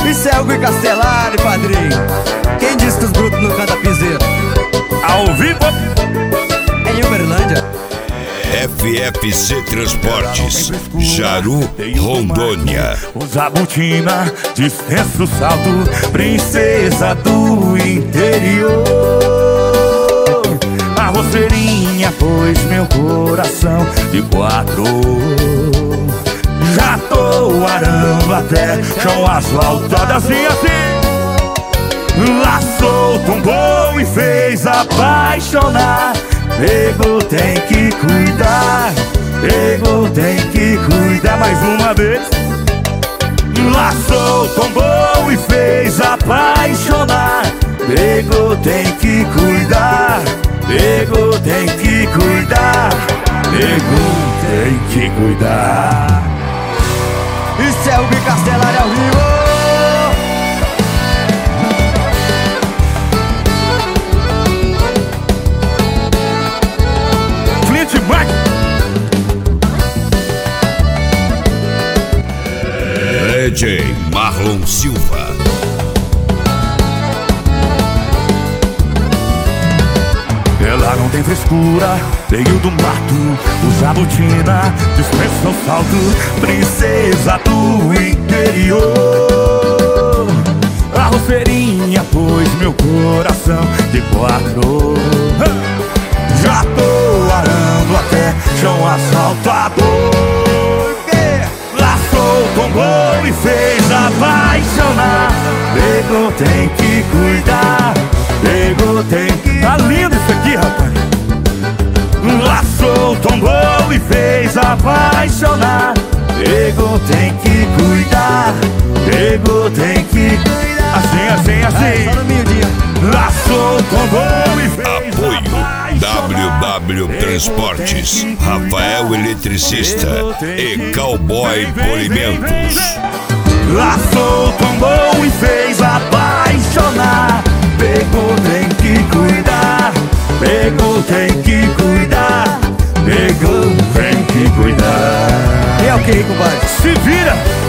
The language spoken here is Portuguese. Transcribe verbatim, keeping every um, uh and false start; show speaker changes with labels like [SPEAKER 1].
[SPEAKER 1] Isso é Hugo e Castelar, padrinho. Quem disse que os brutos não cantam piseiro?
[SPEAKER 2] Ao vivo
[SPEAKER 1] É em Uberlândia.
[SPEAKER 3] F F C Transportes, Jaru, Rondônia.
[SPEAKER 2] Usa botina, dispensa o salto, princesa do interior. A roceirinha pôs meu coração de quatro. Já tô arando até chão asfaltado, assim, assim. Laçou, tombou e fez apaixonar. Nego tem que cuidar, nego tem que cuidar. Mais uma vez. Laçou, tombou e fez apaixonar. Nego tem que cuidar, nego tem que cuidar, nego tem que cuidar.
[SPEAKER 1] Isso é Hugo e Castelar ao vivo.
[SPEAKER 3] D J Marlon Silva.
[SPEAKER 2] Ela não tem frescura, veio do mato, usa botina, dispensa o salto, princesa do interior. A roceirinha pôs meu coração de quatro. Já tô arando até chão asfaltado. Laçou, tombou e fez apaixonar. Nego tem que cuidar, nego tem que... Tá lindo isso aqui, rapaz. Laçou, tombou e fez apaixonar. Nego tem que cuidar, nego tem que cuidar. Assim, assim, assim.
[SPEAKER 1] Só no miudinho.
[SPEAKER 2] Laçou, tombou e fez
[SPEAKER 3] Apoio W W Transportes, Rafael Eletricista e Cowboy Polimentos.
[SPEAKER 2] Laçou, tombou e fez apaixonar. Pegou, tem que cuidar, pegou, tem que cuidar, pegou, tem que cuidar.
[SPEAKER 1] E é o que, compadre?
[SPEAKER 2] Se vira!